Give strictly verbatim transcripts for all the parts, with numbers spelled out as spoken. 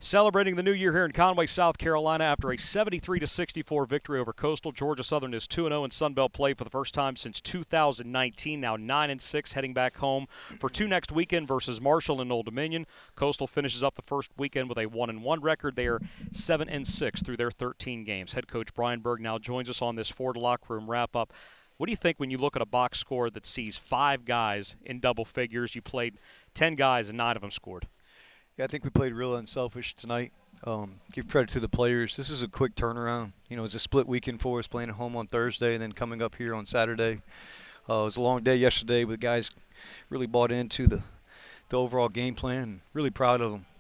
Celebrating the new year here in Conway, South Carolina after a seventy-three to sixty-four victory over Coastal. Georgia Southern is two and oh in Sun Belt play for the first time since two thousand nineteen, now nine and six, heading back home for two next weekend versus Marshall and Old Dominion. Coastal finishes up the first weekend with a one and one record. They are seven and six through their thirteen games. Head coach Brian Berg now joins us on this Ford locker room wrap-up. What do you think when you look at a box score that sees five guys in double figures? You played ten guys and nine of them scored. Yeah, I think we played real unselfish tonight. Um, give credit to the players. This is a quick turnaround. You know, it's a split weekend for us, playing at home on Thursday and then coming up here on Saturday. Uh, it was a long day yesterday, but guys really bought into the, the overall game plan. Really proud of them.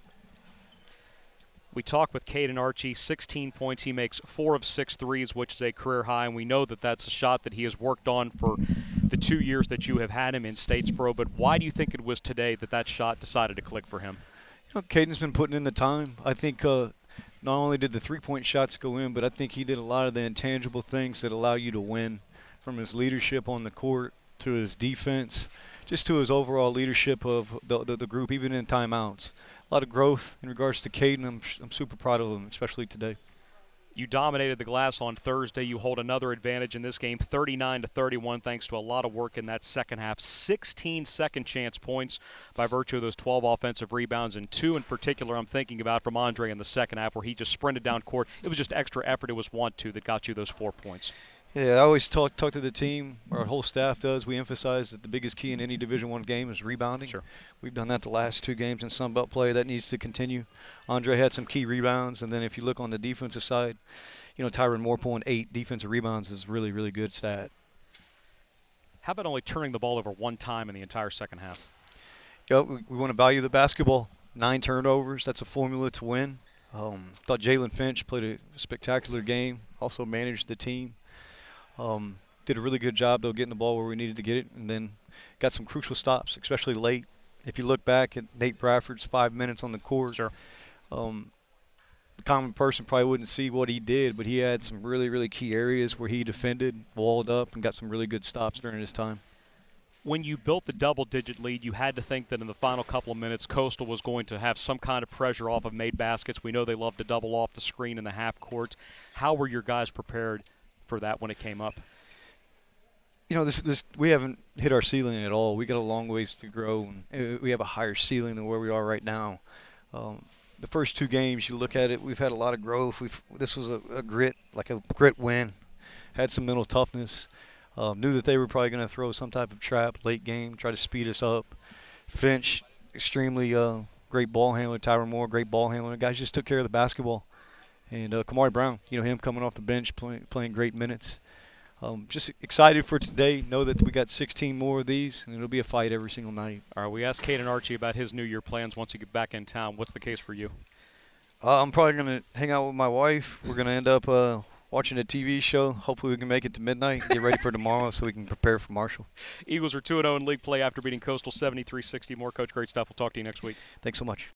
We talked with Caden Archie, sixteen points. He makes four of six threes, which is a career high, and we know that that's a shot that he has worked on for the two years that you have had him in Statesboro. But why do you think it was today that that shot decided to click for him? You know, Caden's been putting in the time. I think uh, not only did the three-point shots go in, but I think he did a lot of the intangible things that allow you to win, from his leadership on the court to his defense, just to his overall leadership of the, the, the group, even in timeouts. A lot of growth in regards to Caden. I'm, I'm super proud of him, especially today. You dominated the glass on Thursday. You hold another advantage in this game, thirty-nine to thirty-one, thanks to a lot of work in that second half. sixteen second chance points by virtue of those twelve offensive rebounds, and two in particular I'm thinking about from Andre in the second half where he just sprinted down court. It was just extra effort. It was want to that got you those four points. Yeah, I always talk talk to the team, our whole staff does. We emphasize that the biggest key in any Division One game is rebounding. Sure. We've done that the last two games in Sun Belt play. That needs to continue. Andre had some key rebounds, and then if you look on the defensive side, you know, Tyron Moore pulling eight defensive rebounds is really, really good stat. How about only turning the ball over one time in the entire second half? Yeah, we, we want to value the basketball. Nine turnovers, that's a formula to win. Um, thought Jalen Finch played a spectacular game, also managed the team. Um, did a really good job, though, getting the ball where we needed to get it, and then got some crucial stops, especially late. If you look back at Nate Bradford's five minutes on the court, sure. um, the common person probably wouldn't see what he did, but he had some really, really key areas where he defended, walled up, and got some really good stops during his time. When you built the double-digit lead, you had to think that in the final couple of minutes, Coastal was going to have some kind of pressure off of made baskets. We know they love to double off the screen in the half court. How were your guys prepared for that when it came up? You know, this this we haven't hit our ceiling at all. We got a long ways to grow, and we have a higher ceiling than where we are right now. Um, the first two games, you look at it, we've had a lot of growth. We've this was a, a grit, like a grit win. Had some mental toughness. Um, knew that they were probably going to throw some type of trap late game, try to speed us up. Finch, extremely uh, great ball handler. Tyron Moore, great ball handler. The guys just took care of the basketball. And uh, Kamari Brown, you know, him coming off the bench, play, playing great minutes. Um, just excited for today. Know that we got sixteen more of these, and it'll be a fight every single night. All right, we asked Caden Archie about his New Year plans once you get back in town. What's the case for you? Uh, I'm probably going to hang out with my wife. We're going to end up uh, watching a T V show. Hopefully we can make it to midnight and get ready for tomorrow so we can prepare for Marshall. Eagles are two and oh in league play after beating Coastal seventy-three sixty. More, Coach. Great stuff. We'll talk to you next week. Thanks so much.